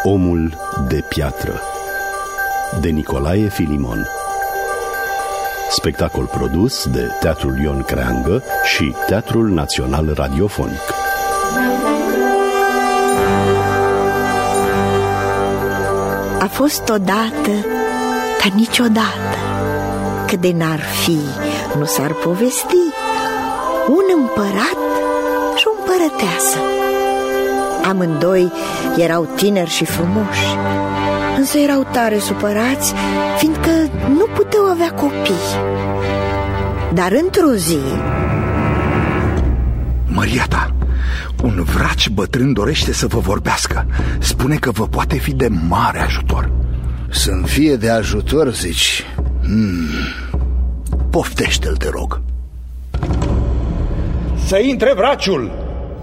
Omul de piatră, de Nicolae Filimon. Spectacol produs de Teatrul Ion Creangă și Teatrul Național Radiofonic. A fost odată ca niciodată, că de n-ar fi, nu s-ar povesti, un împărat și o împărăteasă. Amândoi erau tineri și frumoși, însă erau tare supărați, fiindcă nu puteau avea copii. Dar într-o zi... Măria ta, un vraci bătrân dorește să vă vorbească. Spune că vă poate fi de mare ajutor. Să-mi fie de ajutor, zici? Poftește-l, te rog. Să intre vraciul!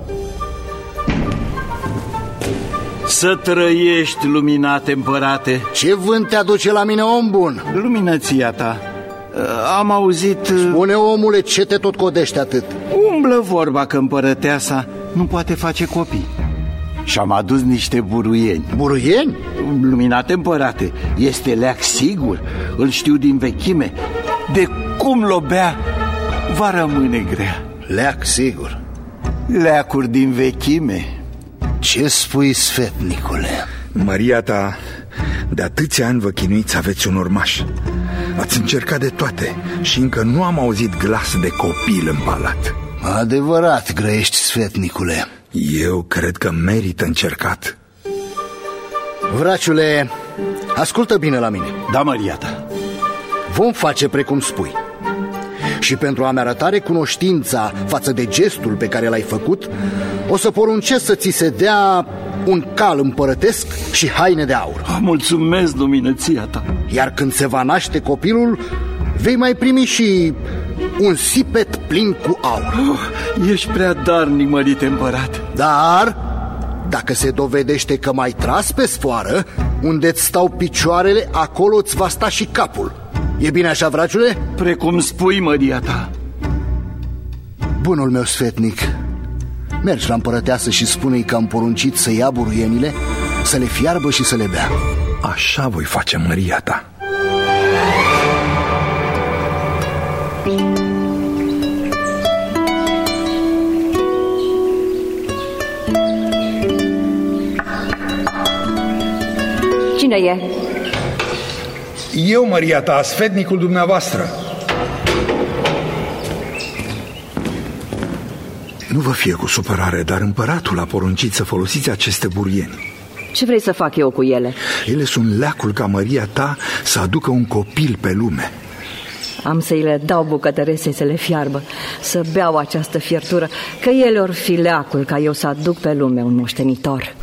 Să trăiești, luminate împărate. Ce vânt te aduce la mine, om bun? Luminăția ta. Am auzit... Spune, omule, ce te tot codești atât? Umblă vorba că împărăteasa nu poate face copii. Și-am adus niște buruieni. Buruieni? Luminate împărate, este leac sigur. Îl știu din vechime. De cum l-o bea, va rămâne grea. Leac sigur? Leacuri din vechime. Ce spui, sfetnicule? Măria ta, de atâția ani vă chinuiți să aveți un urmaș. Ați încercat de toate și încă nu am auzit glas de copil în palat. Adevărat grăiești, sfetnicule. Eu cred că merită încercat. Vraciule, ascultă bine la mine. Da, Măria ta. Vom face precum spui. Și pentru a-mi arăta recunoștința față de gestul pe care l-ai făcut, o să poruncesc să ți se dea un cal împărătesc și haine de aur. Mulțumesc, luminăția ta. Iar când se va naște copilul, vei mai primi și un sipet plin cu aur. Ești prea darnic, mărite împărat. Dar, dacă se dovedește că m-ai tras pe sfoară, unde-ți stau picioarele, acolo îți va sta și capul. E bine așa, vraciule? Precum spui, Măria ta. Bunul meu sfetnic, mergi la împărăteasă și spune-i că am poruncit să ia buruienile, să le fiarbă și să le bea. Așa voi face, Măria ta. Cine e? Eu, Măria ta, sfetnicul dumneavoastră. Nu vă fie cu supărare, dar împăratul a poruncit să folosiți aceste buruieni. Ce vrei să fac eu cu ele? Ele sunt leacul ca Măria ta să aducă un copil pe lume. Am să-i le dau bucătăresei să le fiarbă, să beau această fiertură, că ele or fi leacul ca eu să aduc pe lume un moștenitor.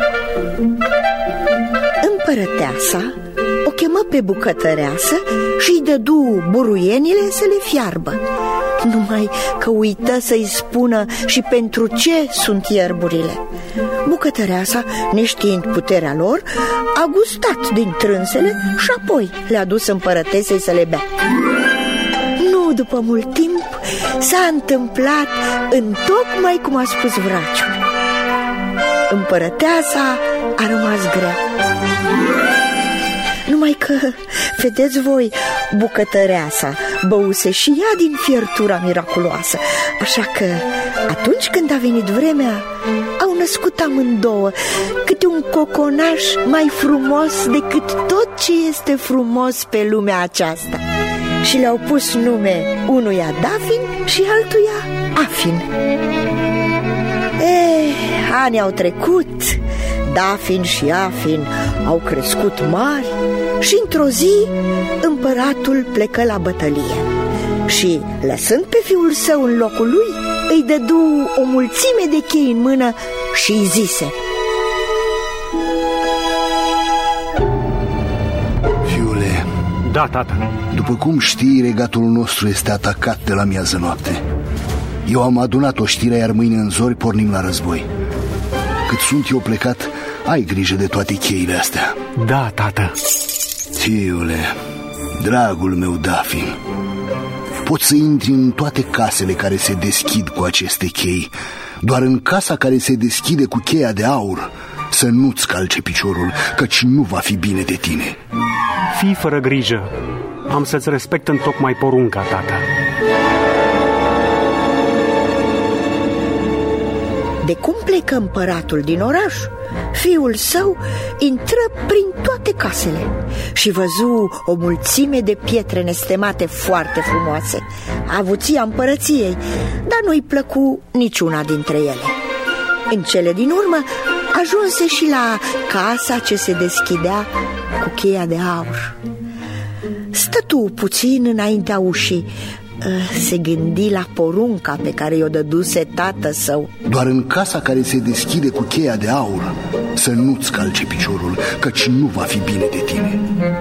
Împărăteasa o chemă pe bucătăreasă și îi dădu buruienile să le fiarbă. Numai că uită să-i spună și pentru ce sunt ierburile. Bucătăreasa, neștiind puterea lor, a gustat din trânsele și apoi le-a dus împărătesei să le bea. Nu după mult timp s-a întâmplat întocmai cum a spus vraciul. Împărăteasa a rămas grea. Numai că, vedeți voi, bucătăreasa băuse și ea din fiertura miraculoasă. Așa că, atunci când a venit vremea, au născut amândouă câte un coconaș mai frumos decât tot ce este frumos pe lumea aceasta. Și le-au pus nume unuia Dafin și altuia Afin. Anii au trecut, Dafin și Afin au crescut mari și într-o zi împăratul plecă la bătălie și, lăsând pe fiul său în locul lui, îi dădu o mulțime de chei în mână și îi zise: Fiule. Da, tată. După cum știi, regatul nostru este atacat de la miază noapte. Eu am adunat oștirea, iar mâine în zori pornim la război. Cât sunt eu plecat, ai grijă de toate cheile astea. Da, tată. Fiule, dragul meu Dafin, poți să intri în toate casele care se deschid cu aceste chei. Doar în casa care se deschide cu cheia de aur să nu-ți calce piciorul, căci nu va fi bine de tine. Fii fără grijă, am să-ți respect întocmai porunca, tata. De cum plecă împăratul din oraș, fiul său intră prin toate casele și văzu o mulțime de pietre nestemate foarte frumoase, avuția împărăției, dar nu-i plăcu niciuna dintre ele. În cele din urmă ajunse și la casa ce se deschidea cu cheia de aur. Stătu puțin înaintea ușii, se gândi la porunca pe care i-o dăduse tată său. Doar în casa care se deschide cu cheia de aur să nu-ți calce piciorul, căci nu va fi bine de tine.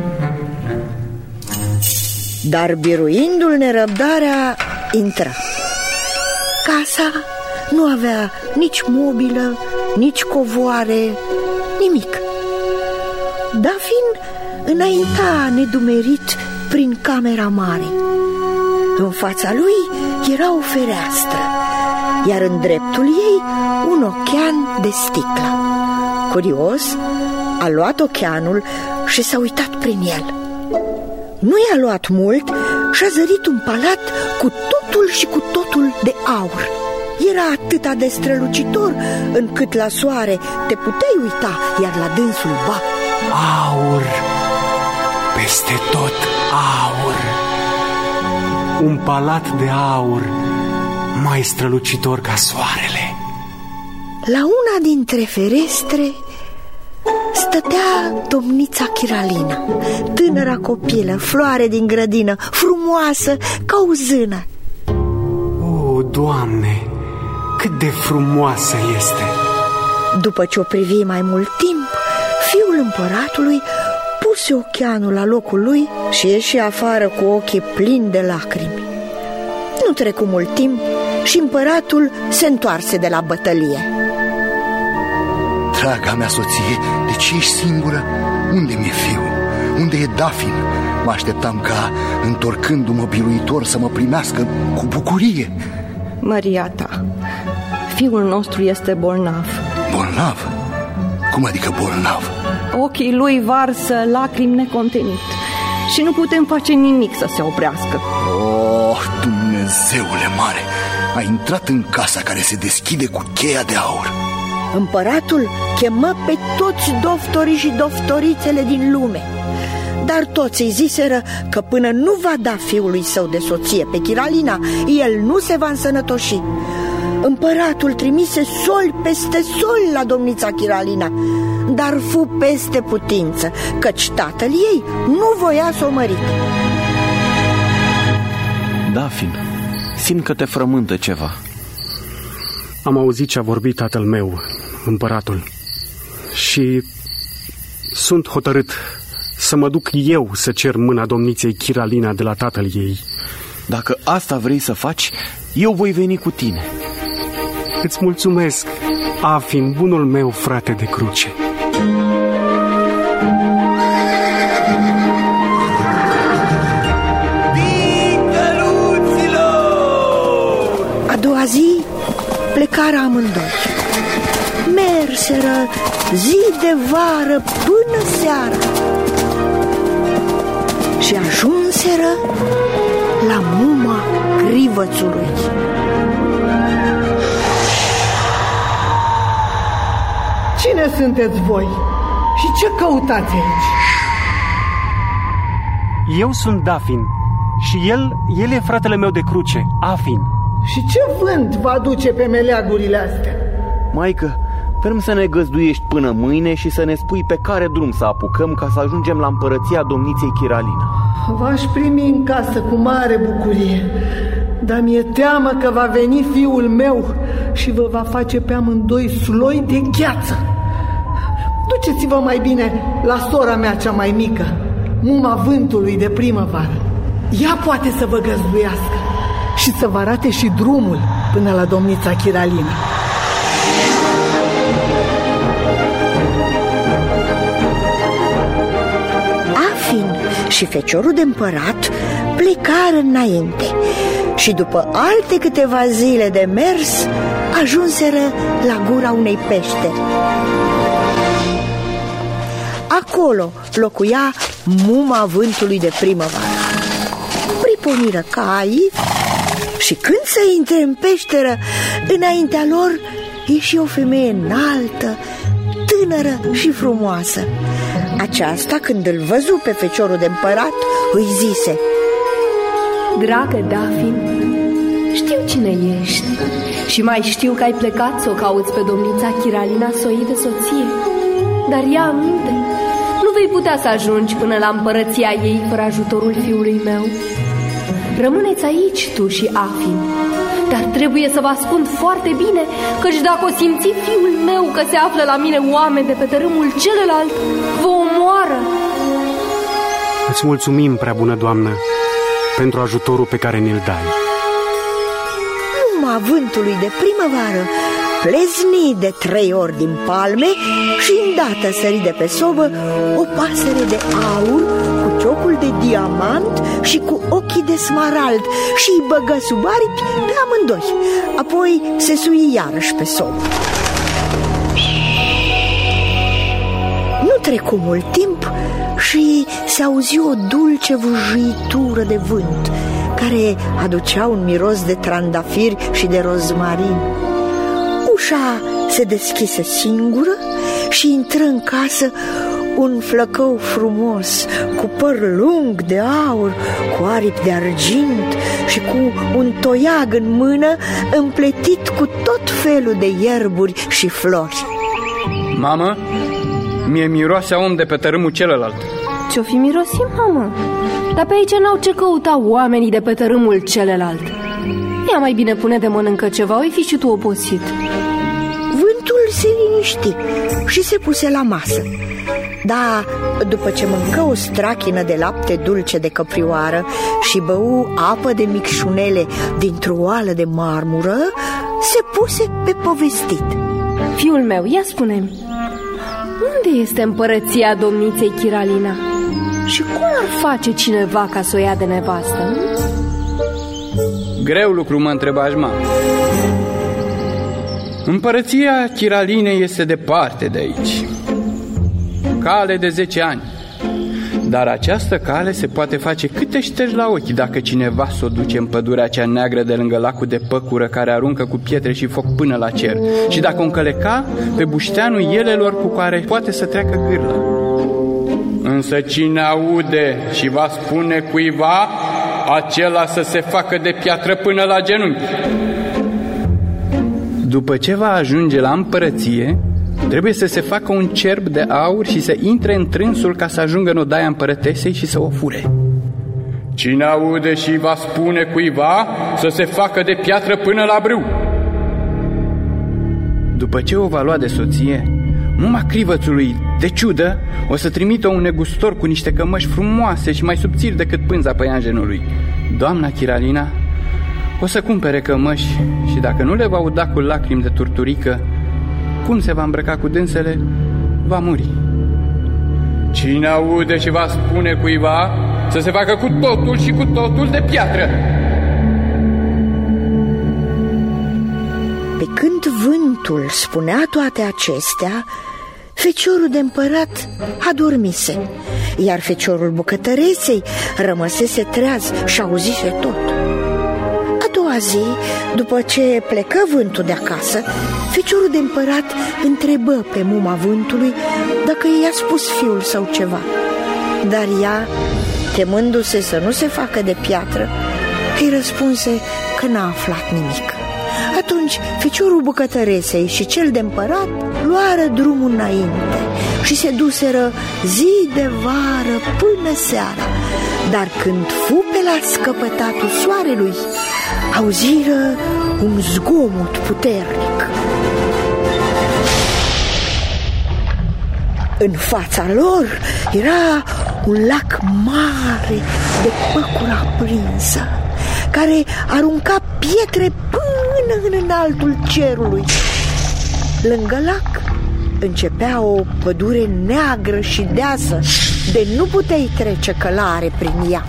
Dar biruindu-l nerăbdarea, intră. Casa nu avea nici mobilă, nici covoare, nimic. Dafin înainta nedumerit prin camera mare. În fața lui era o fereastră, iar în dreptul ei un ochean de sticlă. Curios, a luat ocheanul și s-a uitat prin el. Nu i-a luat mult și a zărit un palat cu totul și cu totul de aur. Era atâta de strălucitor încât la soare te puteai uita, iar la dânsul ba. Aur, peste tot aur. Un palat de aur mai strălucitor ca soarele. La una dintre ferestre stătea domnița Chiralina, tânăra copilă, floare din grădină, frumoasă ca o zână. O, Doamne, cât de frumoasă este! După ce o privi mai mult timp, fiul împăratului puse ocheanul la locul lui și ieși afară cu ochii plini de lacrimi. Nu trecu mult timp și împăratul se întoarse de la bătălie. Draga mea soție, de ce ești singură? Unde mi-e fiul? Unde e Dafin? Mă așteptam ca, întorcându-mă biruitor, să mă primească cu bucurie. Măria ta, fiul nostru este bolnav. Bolnav? Cum adică bolnav? Ochii lui varsă lacrimi necontenit și nu putem face nimic să se oprească. Oh, Dumnezeule mare! Ai intrat în casa care se deschide cu cheia de aur. Împăratul chemă pe toți doftorii și doftorițele din lume, dar toți îi ziseră că până nu va da fiului său de soție pe Chiralina, el nu se va însănătoși. Împăratul trimise soli peste soli la domnița Chiralina, dar fu peste putință, căci tatăl ei nu voia să o mărite. Dafin, simt că te frământă ceva. Am auzit ce a vorbit tatăl meu, împăratul, și sunt hotărât să mă duc eu să cer mâna domniței Chiralina de la tatăl ei. Dacă asta vrei să faci, eu voi veni cu tine. Îți mulțumesc, Afin, bunul meu frate de cruce. A doua zi plecară amândoi. Merseră zi de vară până seara și ajunseră la muma Crivățului. Cine sunteți voi și ce căutați aici? Eu sunt Dafin și el e fratele meu de cruce, Afin. Și ce vânt vă aduce pe meleagurile astea? Maică, vrem să ne găzduiești până mâine și să ne spui pe care drum să apucăm ca să ajungem la împărăția domniței Chiralina. V-aș primi în casă cu mare bucurie, dar mi-e teamă că va veni fiul meu și vă va face pe amândoi sloi de gheață. Duceți-vă mai bine la sora mea cea mai mică, muma vântului de primăvară. Ea poate să vă găzduiască și să vă arate și drumul până la domnița Chiralina. Afin și feciorul de împărat plecară înainte și după alte câteva zile de mers ajunseră la gura unei peșteri. Acolo locuia muma vântului de primăvară. Priponiră caii și când se intre în peșteră, înaintea lor ieși o femeie înaltă, tânără și frumoasă. Aceasta, când îl văzu pe feciorul de împărat, îi zise: Dragă Dafin, știu cine ești și mai știu că ai plecat să o cauți pe domnița Chiralina să o iei de soție. Dar ia aminte, nu vei putea să ajungi până la împărăția ei fără ajutorul fiului meu. Rămâneți aici tu și Afin, dar trebuie să vă ascund foarte bine, căci dacă o simți fiul meu că se află la mine oameni de pe tărâmul celălalt, vă omoară. Îți mulțumim, prea bună doamnă, pentru ajutorul pe care ne-l dai. Muma vântului de primăvară plezni de 3 ori din palme și îndată sări de pe sobă o pasăre de aur cu ciocul de diamant și cu ochii de smarald și îi băgă sub aripi pe amândoi. Apoi se sui iarăși pe sobă. Nu trecu mult timp și se auzi o dulce vâjâitură de vânt care aducea un miros de trandafiri și de rozmarin. Ușa se deschise singură și intră în casă un flăcău frumos, cu păr lung de aur, cu aripi de argint și cu un toiag în mână împletit cu tot felul de ierburi și flori. Mamă, mie miroase om de pe tărâmul celălalt. Ce-o fi mirosit, mamă? Dar pe aici n-au ce căuta oamenii de pe tărâmul celălalt. Ia mai bine pune de mănâncă ceva, oi fi și tu obosit. Vântul se liniști și se puse la masă. Dar după ce mâncă o strachină de lapte dulce de căprioară și bău apă de micșunele dintr-o oală de marmură, se puse pe povestit. Fiul meu, ia spune-mi, unde este împărăția domniței Chiralina? Și cum ar face cineva ca să o ia de nevastă? Greu lucru mă întrebași, mamă. Împărăția Chiralinei este departe de aici, cale de 10 ani. Dar această cale se poate face cât te ștergi la ochi dacă cineva s-o duce în pădurea cea neagră de lângă lacul de păcură care aruncă cu pietre și foc până la cer, și dacă o încăleca pe bușteanul elelor cu care poate să treacă gârla. Însă cine aude și va spune cuiva, acela să se facă de piatră până la genunchi. După ce va ajunge la împărăție, trebuie să se facă un cerb de aur și să intre în trânsul ca să ajungă în odaia împărătesei și să o fure. Cine aude și va spune cuiva, să se facă de piatră până la brâu. După ce o va lua de soție, muma crivățului, de ciudă, o să trimită un negustor cu niște cămăși frumoase și mai subțiri decât pânza păianjenului lui. Doamna Chiralina o să cumpere cămăși și dacă nu le va uda cu lacrimi de turturică, cum se va îmbrăca cu dânsele, va muri. Cine aude și va spune cuiva, să se facă cu totul și cu totul de piatră. Pe când vântul spunea toate acestea, feciorul de împărat adormise, iar feciorul bucătăreței rămăsese treaz și auzise tot. A doua zi, după ce plecă vântul de acasă, feciorul de împărat întrebă pe muma vântului dacă i-a spus fiul său ceva. Dar ea, temându-se să nu se facă de piatră, îi răspunse că n-a aflat nimic. Atunci feciorul bucătăresei și cel de împărat luară drumul înainte și se duseră zi de vară până seara. Dar când fu pe la scăpătatul soarelui, auziră un zgomot puternic. În fața lor era un lac mare de păcură aprinsă, care arunca pietre până în înaltul cerului. Lângă lac începea o pădure neagră și deasă, de nu puteai trece călare prin ea.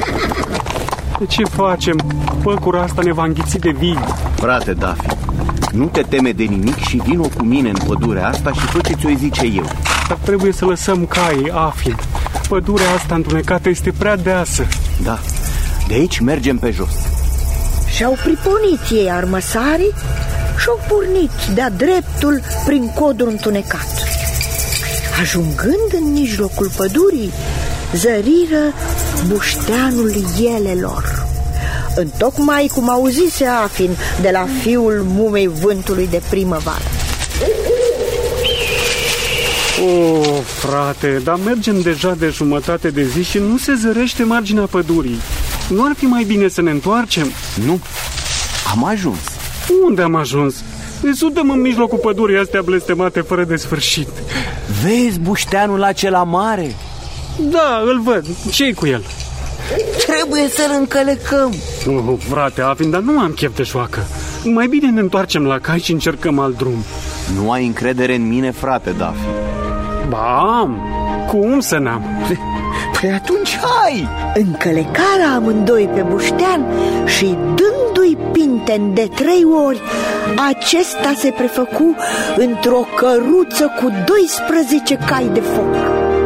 Ce facem? Păcura asta ne va înghiți de vii. Frate Dafi, Nu te teme de nimic și vino cu mine în pădurea asta și fă ce ți-o zice eu. Dar trebuie să lăsăm caii, Afin. Pădurea asta întunecată este prea deasă. Da, de aici mergem pe jos. Și-au priponit ei armăsarii și-au pornit de-a dreptul prin codul întunecat. Ajungând în mijlocul pădurii, zăriră bușteanul ielelor, întocmai cum auzise Afin de la fiul mumei vântului de primăvară. O, frate, dar mergem deja de jumătate de zi și nu se zărește marginea pădurii. Nu ar fi mai bine să ne întoarcem? Nu, am ajuns. Unde am ajuns? Ne sudăm în mijlocul pădurii astea blestemate fără de sfârșit. Vezi bușteanul acela mare? Da, îl văd. Ce-i cu el? Trebuie să-l încălecăm. Frate, Afin, dar nu am chef de joacă. Mai bine ne întoarcem la cai și încercăm alt drum. Nu ai încredere în mine, frate Dafi? Ba, am. Cum să n-am? Păi atunci hai! Încălecară amândoi pe buștean și dându-i pinten de 3 ori, acesta se prefăcu într-o căruță cu 12 cai de foc.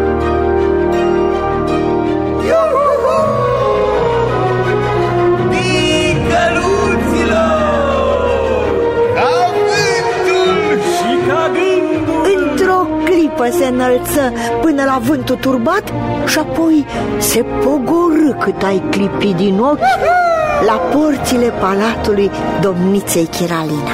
Se înălță până la vântul turbat și apoi se pogorâ cât ai clipi din ochi la porțile palatului domniței Chiralina.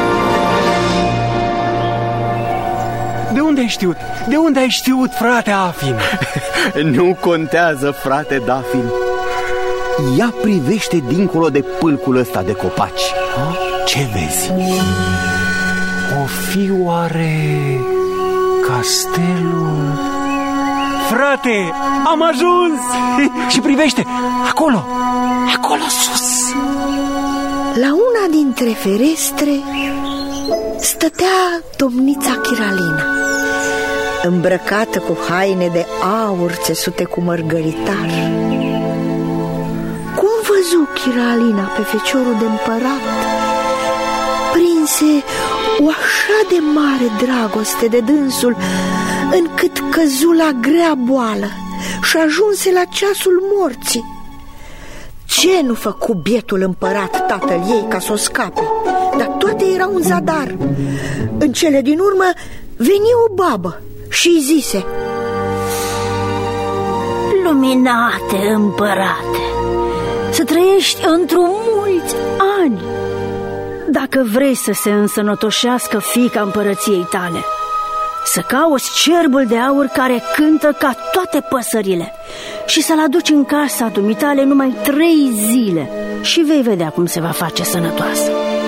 De unde ai știut? De unde ai știut, frate Afin? Nu contează, frate Dafin. Ia privește dincolo de pâlcul ăsta de copaci. Ce vezi? O fi oare castelul? Frate, am ajuns! Și privește, acolo, acolo sus. La una dintre ferestre stătea domnița Chiralina, îmbrăcată cu haine de aur țesute cu mărgăritar. Cum văzu Chiralina pe feciorul de împărat, prinse o așa de mare dragoste de dânsul, încât căzu la grea boală și ajunse la ceasul morții. Ce nu făcu bietul împărat, tatăl ei, ca să o scape? Dar toate erau în zadar. În cele din urmă veni o babă și îi zise: Luminate împărate, să trăiești într-un mulți ani, dacă vrei să se însănătoșească fiica împărăției tale. Să cauți cerbul de aur care cântă ca toate păsările și să-l aduci în casa dumitale numai 3 zile și vei vedea cum se va face sănătoasă.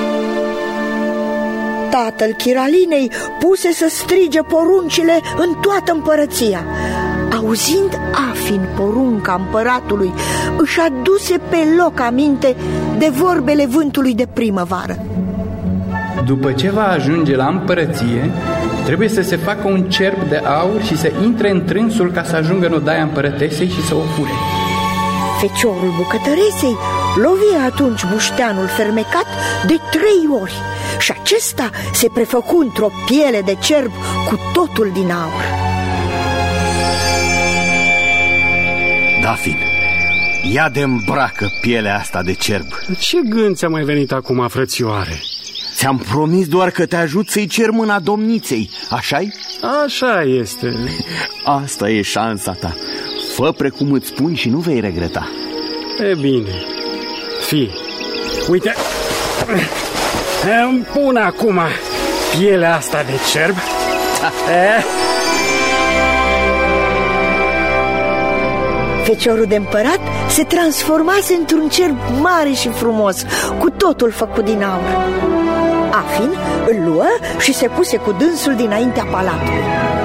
Tatăl Chiralinei puse să strige poruncile în toată împărăția. Auzind Afin porunca împăratului, își aduse pe loc aminte de vorbele vântului de primăvară. După ce va ajunge la împărăție, trebuie să se facă un cerb de aur și să intre în trânsul ca să ajungă în odaia împărătesei și să o fure. Feciorul bucătăresei lovi atunci bușteanul fermecat de 3 ori și acesta se prefăcu într-o piele de cerb cu totul din aur. Dafin, ia de îmbracă pielea asta de cerb. Ce gând ți-a mai venit acum, frățioare? Ți-am promis doar că te ajut să-i cer mâna domniței, așa-i? Așa este. Asta e șansa ta. Fă precum îți spun și nu vei regreta. E bine. Fii, uite, îmi pun acum pielea asta de cerb. Feciorul de împărat se transformase într-un cerb mare și frumos, cu totul făcut din aur. Afin îl luă și se puse cu dânsul dinaintea palatului.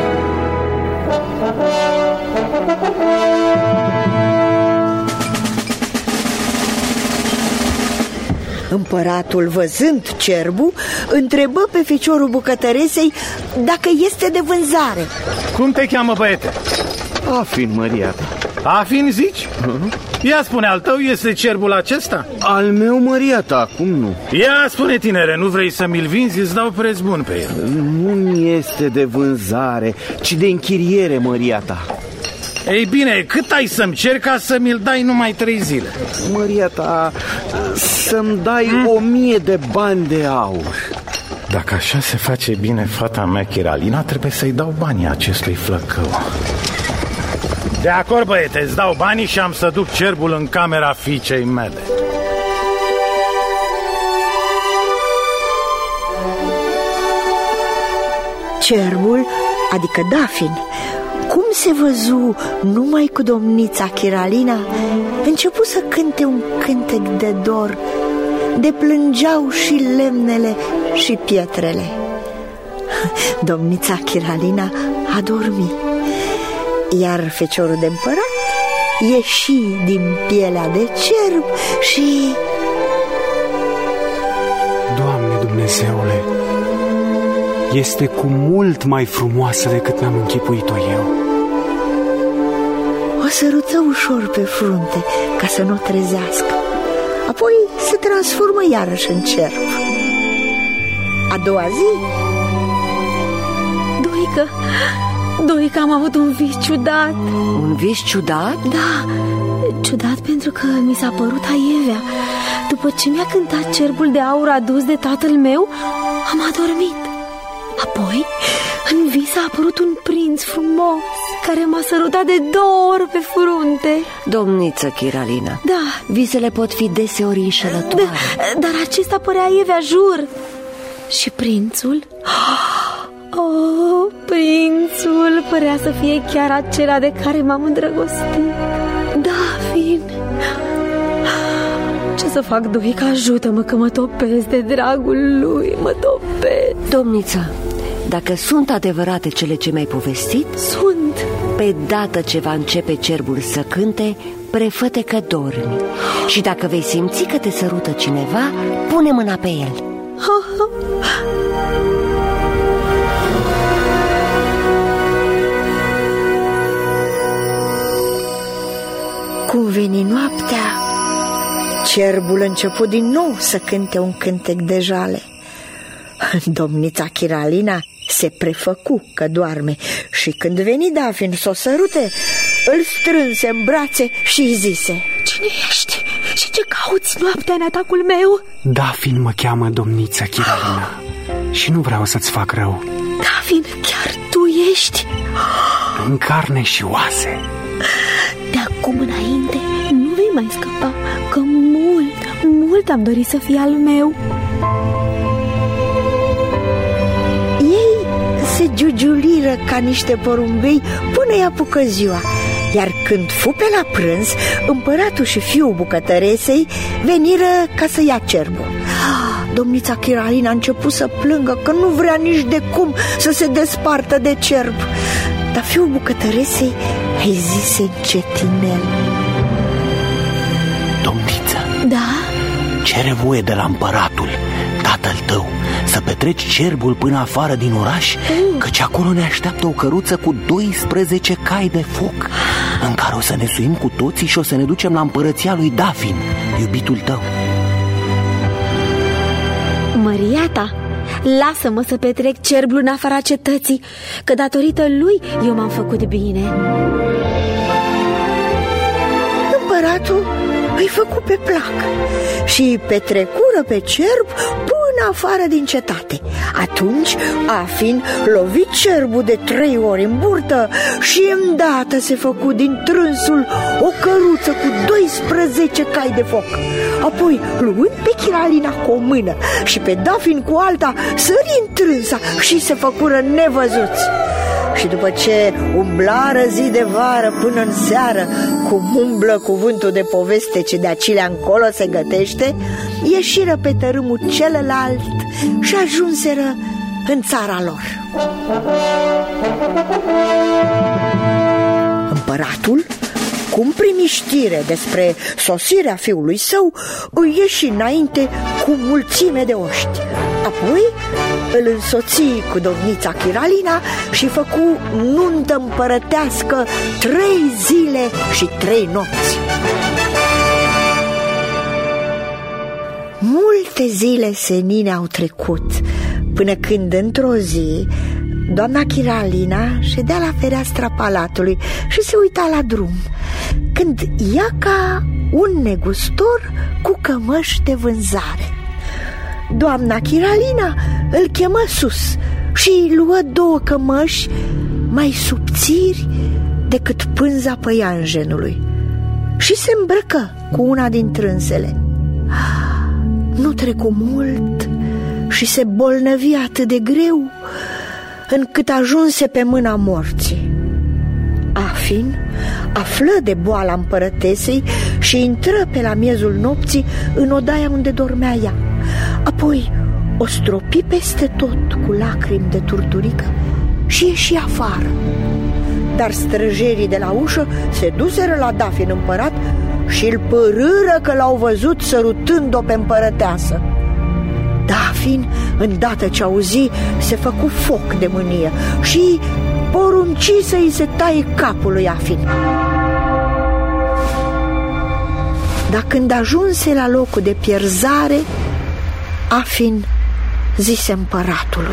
Împăratul, văzând cerbul, întrebă pe feciorul bucătăresei dacă este de vânzare. Cum te cheamă, băiete? Afin, măria ta. Afin, zici? Ia spune, al tău este cerbul acesta? Al meu, măria ta, cum nu? Ia spune, tinere, nu vrei să mi-l vinzi? Îți dau preț bun pe el. Nu este de vânzare, ci de închiriere, măria ta. Ei bine, cât ai să-mi cer ca să mi-l dai numai 3 zile? Măria ta, să-mi dai 1000 de bani de aur. Dacă așa se face bine fata mea, Chiralina, trebuie să-i dau banii acestui flăcău. De acord, băiete, îți dau banii și am să duc cerbul în camera fiicei mele. Cerbul, adică Dafin, cum se văzu numai cu domnița Chiralina, începu să cânte un cântec de dor. Deplângeau și lemnele și pietrele. Domnița Chiralina a dormit, iar feciorul de împărat ieși din pielea de cerb și... Doamne Dumnezeule, este cu mult mai frumoasă decât mi-am închipuit-o eu. O sărută ușor pe frunte ca să nu o trezească. Apoi se transformă iarăși în cerb. A doua zi... Doica, am avut un vis ciudat. Un vis ciudat? Da, ciudat pentru că mi s-a părut aievea. După ce mi-a cântat cerbul de aur adus de tatăl meu, am adormit. Apoi, în vis a apărut un prinț frumos care m-a sărutat de 2 ori pe frunte. Domniță Chiralina, da, visele pot fi deseori înșelătoare. Dar acesta părea aievea, jur. Și prințul? Oh, prințul părea să fie chiar acela de care m-am îndrăgostit. Dafin. Ce să fac, Doica? Ajută-mă că mă topesc de dragul lui. Mă topesc. Domniță, dacă sunt adevărate cele ce mi-ai povestit, sunt. Pe dată ce va începe cerbul să cânte, prefă-te că dormi. Și dacă vei simți că te sărută cineva, pune mâna pe el. Cum veni noaptea, cerbul început din nou să cânte un cântec de jale. Domnița Chiralina se prefăcu că doarme și când veni Dafin să o sărute, îl strânse în brațe și îi zise: Cine ești și ce cauți noaptea în atacul meu? Dafin mă cheamă, domnița Chiralina, și nu vreau să-ți fac rău. Dafin, chiar tu ești? În carne și oase. De acum înainte nu vei mai scăpa, că mult am dorit să fii al meu. Ei se giugiuliră ca niște porumbei până i apucă ziua. Iar când fu pe la prânz, împăratul și fiul bucătăresei veniră ca să ia cerbul. Domnița Chiralina a început să plângă că nu vrea nici de cum să se despartă de cerb. Dar fiul bucătăresei îi zise încetinel: Domniță, da? cere voie de la împăratul, tatăl tău, să petreci cerbul până afară din oraș, căci acolo ne așteaptă o căruță cu 12 cai de foc, în care o să ne suim cu toții și o să ne ducem la împărăția lui Dafin, iubitul tău. Măria ta, lasă-mă să petrec cerbul în afara cetății, că datorită lui eu m-am făcut bine. Împăratul îi făcu pe plac și petrecură pe cerb până afară din cetate. Atunci Afin lovi cerbul de 3 ori în burtă și îndată se făcu din trânsul o căruță cu 12 cai de foc. Apoi, luând pe Chiralina cu o mână și pe Dafin cu alta, sări în trânsa și se făcură nevăzuți. Și după ce umblară zi de vară până în seară, cum umblă cuvântul de poveste ce de acilea încolo se gătește, ieșiră pe tărâmul celălalt și ajunseră în țara lor. Împăratul, cum primi știre despre sosirea fiului său, îi ieși înainte cu mulțime de oști. Apoi îl însoți cu domnița Chiralina și făcu nuntă împărătească 3 zile și 3 nopți. Multe zile senine au trecut, până când într-o zi doamna Chiralina ședea la fereastra palatului și se uita la drum, când ia ca un negustor cu cămăși de vânzare. Doamna Chiralina îl chemă sus și luă 2 cămăși mai subțiri decât pânza păianjenului și se îmbrăcă cu una din trânsele. Nu trecu mult și se bolnăvi atât de greu încât ajunse pe mâna morții. Afin află de boala împărătesei și intră pe la miezul nopții în odaia unde dormea ea. Apoi o stropi peste tot cu lacrimi de turturică și ieși afară. Dar străjerii de la ușă se duseră la Dafin împărat și îl părâră că l-au văzut sărutând-o pe împărăteasă. Dafin, îndată ce auzi, se făcu foc de mânie și porunci să-i se taie capul lui Afin. Dar când ajunse la locul de pierzare, Afin zise împăratului: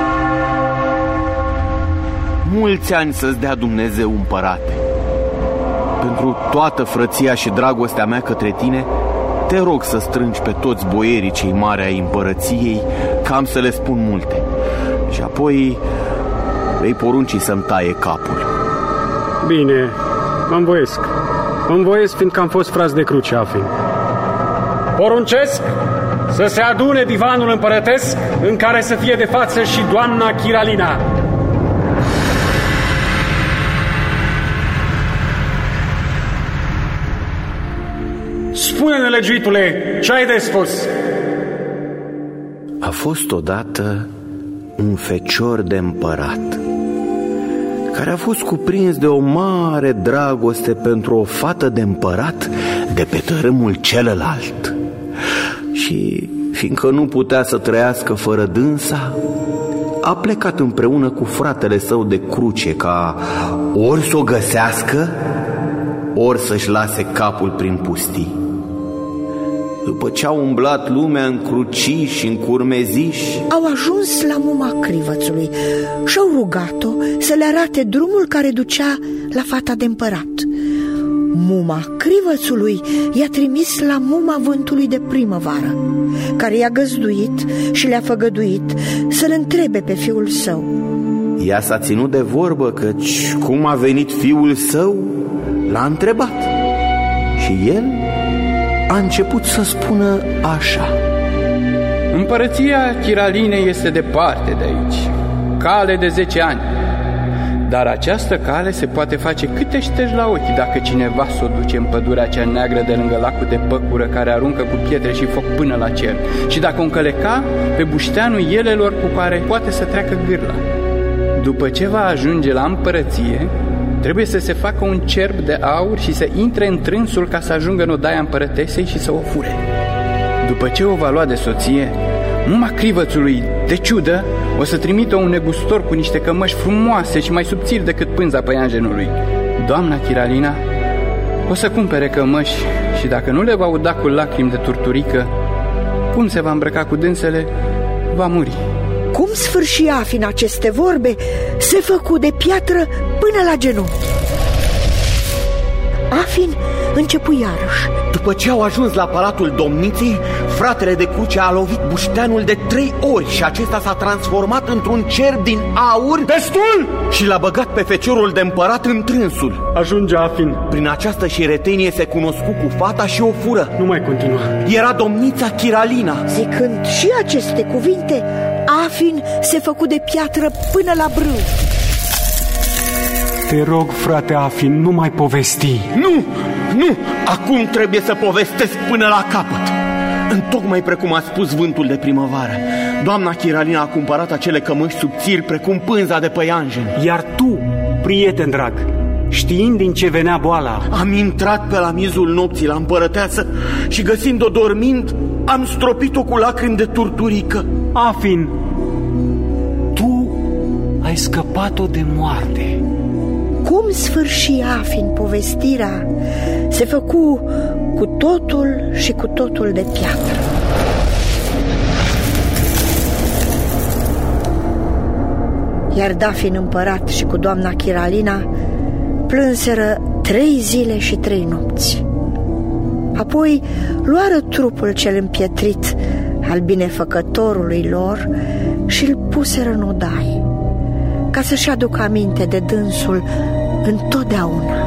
mulți ani să-ți dea Dumnezeu, împărate. Pentru toată frăția și dragostea mea către tine, te rog să strângi pe toți boierii cei mari ai împărăției, că am să le spun multe. Și apoi vei porunci să-mi taie capul. Bine, îmi voiesc, fiindcă am fost fraz de cruce, Afin. Poruncesc să se adune divanul împărătesc, în care să fie de față și doamna Chiralina. Spune, nelegiuitule, ce ai de spus? A fost odată un fecior de împărat care a fost cuprins de o mare dragoste pentru o fată de împărat de pe tărâmul celălalt. Și fiindcă nu putea să trăiască fără dânsa, a plecat împreună cu fratele său de cruce ca ori să o găsească, ori să-și lase capul prin pustii. După ce au umblat lumea în cruciși și în curmeziși, au ajuns la muma crivățului și au rugat-o să le arate drumul care ducea la fata de împărat. Muma crivățului i-a trimis la muma vântului de primăvară, care i-a găzduit și le-a făgăduit să-l întrebe pe fiul său. Ea s-a ținut de vorbă, căci cum a venit fiul său, l-a întrebat. Și el a început să spună așa: împărăția Chiralinei este departe de aici, cale de 10 ani. Dar această cale se poate face câte ștergi la ochi dacă cineva s-o duce în pădurea cea neagră de lângă lacul de păcură, care aruncă cu pietre și foc până la cer, și dacă o încăleca pe bușteanul elelor cu care poate să treacă gârla. După ce va ajunge la împărăție, trebuie să se facă un cerb de aur și să intre în trânsul ca să ajungă în odaia împărătesei și să o fure. După ce o va lua de soție, muma crivățului, de ciudă, o să trimită un negustor cu niște cămăși frumoase și mai subțiri decât pânza păianjenului. Doamna Chiralina o să cumpere cămăși și dacă nu le va uda cu lacrimi de turturică, cum se va îmbrăca cu dânsele, va muri. Cum sfârși Afin aceste vorbe, se făcu de piatră până la genunchi. Afin începu iarăși: după ce au ajuns la palatul domniței, fratele de cruce a lovit bușteanul de 3 ori și acesta s-a transformat într-un cerb din aur. Destul! Și l-a băgat pe feciorul de împărat în trânsul. Ajunge, Afin. Prin această șiretenie se cunoscu cu fata și o fură. Nu mai continua. Era domnița Chiralina. Zicând și aceste cuvinte, Afin se făcu de piatră până la brâu. Te rog, frate Afin, nu mai povesti. Nu, acum trebuie să povestesc până la capăt. Întocmai precum a spus vântul de primăvară, doamna Chiralina a cumpărat acele cămăși subțiri precum pânza de păianjen. Iar tu, prieten drag, știind din ce venea boala, am intrat pe la miezul nopții la împărăteasă și găsind-o dormind, am stropit-o cu lacrimi de turturică. Afin, ai scăpat-o de moarte. Cum sfârși Afin povestirea, se făcu cu totul și cu totul de piatră. Iar Dafin împărat și cu doamna Chiralina plânseră 3 zile și 3 nopți. Apoi luară trupul cel împietrit al binefăcătorului lor și îl puseră în odaie, ca să-și aducă aminte de dânsul întotdeauna.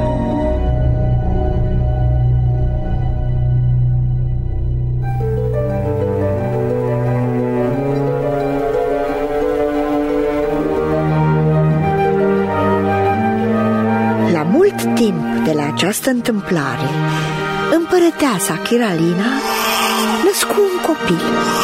La mult timp de la această întâmplare, împărăteasa Chiralina născu un copil.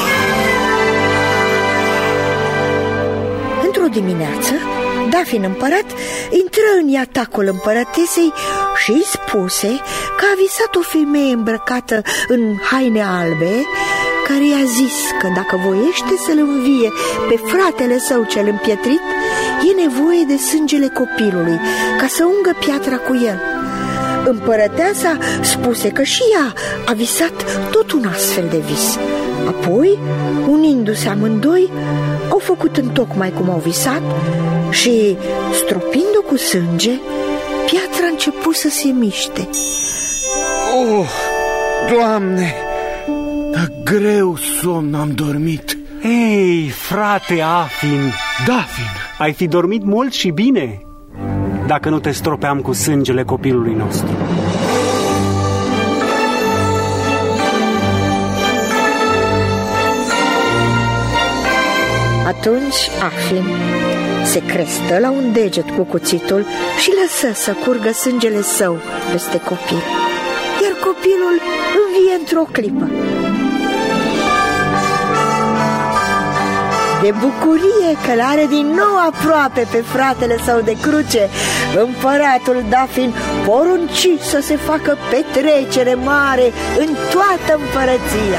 Într-o dimineață, Dafin împărat intră în iatacul împărătesei și îi spuse că a visat o femeie îmbrăcată în haine albe, care i-a zis că dacă voiește să-l învie pe fratele său cel împietrit, e nevoie de sângele copilului ca să ungă piatra cu el. Împărăteasa spuse că și ea a visat tot un astfel de vis. Apoi, unindu-se amândoi, au făcut întocmai cum au visat și, stropind-o cu sânge, piatra a început să se miște. Oh, Doamne, dar greu somn am dormit. Ei, frate Afin, Dafin, ai fi dormit mult și bine dacă nu te stropeam cu sângele copilului nostru. Atunci Afin se crestă la un deget cu cuțitul și lăsă să curgă sângele său peste copil, iar copilul învie într-o clipă. De bucurie că l-are din nou aproape pe fratele său de cruce, împăratul Dafin porunci să se facă petrecere mare în toată împărăția.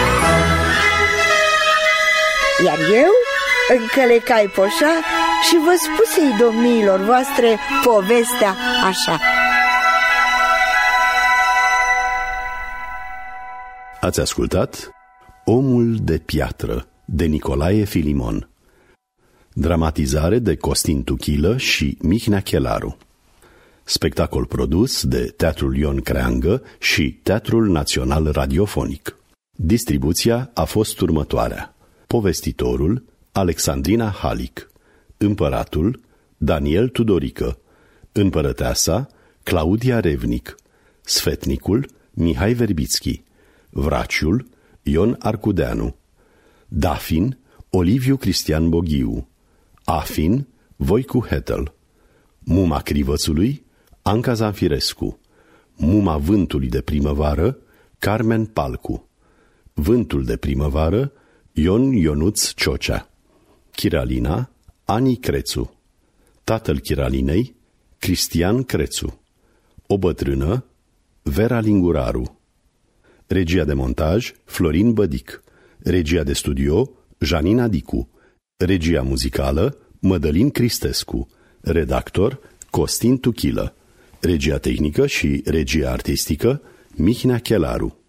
Iar eu încălecai poșa și vă spusei domniilor voastre povestea așa. Ați ascultat Omul de piatră de Nicolae Filimon. Dramatizare de Costin Tuchilă și Mihnea Chelaru. Spectacol produs de Teatrul Ion Creangă și Teatrul Național Radiofonic. Distribuția a fost următoarea: povestitorul Alexandrina Halic, împăratul Daniel Tudorică, împărăteasa Claudia Revnic, sfetnicul Mihai Verbițchi, vraciul Ion Arcudeanu, Dafin Oliviu Cristian Boghiu, Afin Voicu Hetel, muma Crivățului Anca Zanfirescu, muma Vântului de primăvară Carmen Palcu, Vântul de primăvară Ion Ionuț Ciocea, Chiralina Ani Crețu, tatăl Chiralinei Cristian Crețu, o bătrână Vera Linguraru, regia de montaj Florin Bădic, regia de studio Janina Dicu, regia muzicală Mădălin Cristescu, redactor Costin Tuchilă, regia tehnică și regia artistică Mihnea Chelaru.